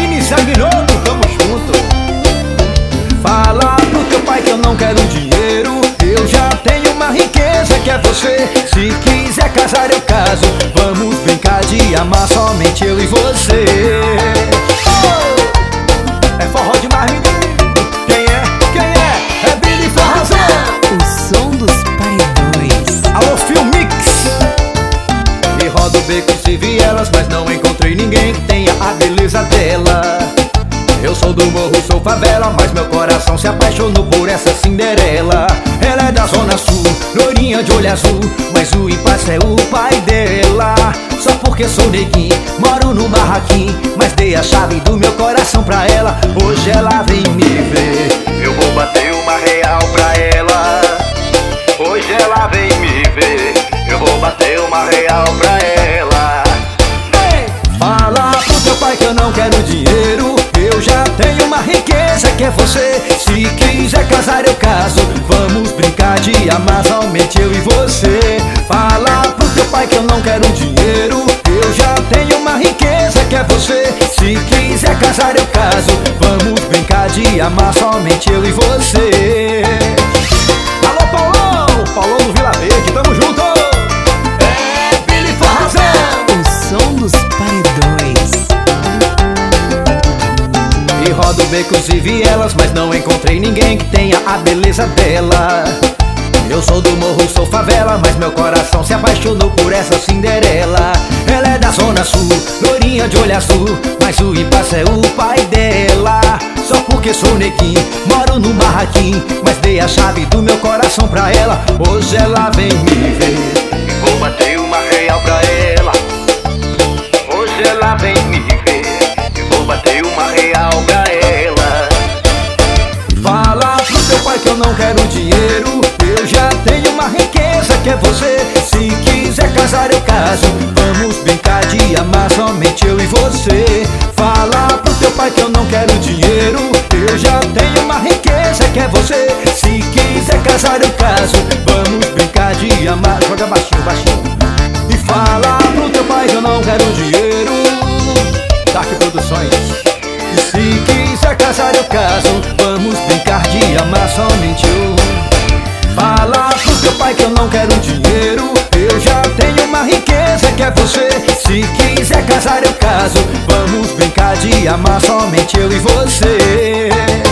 Vini Sanguinoso, tamo junto. Fala pro teu pai que eu não quero dinheiro, eu já tenho uma riqueza que é você. Se quiser casar eu caso, vamos brincar de amar somente eu e você. Oh! É forró demais, menino. Quem é? Quem é? É Billy Forrozão. O som dos paredões. Alô, Filmix. E rodo becos e vielas, mas não encontrei ninguém que tenha a beleza dela. Eu sou do morro, sou favela, mas meu coração se apaixonou por essa Cinderela. Ela é da zona sul, loirinha de olho azul, mas o impasse é o pai dela. Só porque sou neguinho, moro no barraquinho, mas dei a chave do meu coração pra ela. Hoje ela vem me ver, eu vou bater uma real pra ela. Hoje ela vem me ver, eu vou bater uma real pra ela. Hey! Fala pro teu pai que eu não quero dinheiro, eu já tenho uma riqueza que é você. Se quiser casar eu caso, vamos brincar de amar somente eu e você. Fala pro teu pai que eu não quero dinheiro, eu já tenho uma riqueza que é você. Se quiser casar eu caso, vamos brincar de amar somente eu e você. Alô, Paulão, Paulão do Vila Verde, tamo junto. É Billy Forrozão. O som dos paredões. E rodo becos e vielas, mas não encontrei ninguém que tenha a beleza dela. Eu sou do morro, sou favela, mas meu coração se apaixonou por essa Cinderela. Ela é da zona sul, loirinha de olho azul, mas o impasse é o pai dela. Só porque sou neguinho, moro num barraquinho, mas dei a chave do meu coração pra ela. Hoje ela vem me ver e vou bater uma real pra ela. Hoje ela vem me ver e vou bater uma real pra ela. Fala pro teu pai que eu não quero dinheiro, eu já tenho uma riqueza que é você. Se quiser casar eu caso, vamos brincar de amar somente eu e você. Fala pro teu pai que eu não quero dinheiro, eu já tenho uma riqueza que é você. Se quiser casar eu caso, vamos brincar de amar. Joga baixinho, baixinho. E fala pro teu pai que eu não quero dinheiro, Dark Produções. E se quiser casar eu caso, vamos brincar de amar somente eu. Fala pro teu pai que eu não quero dinheiro, eu já tenho uma riqueza que é você. Se quiser casar eu caso, vamos brincar de amar somente eu e você.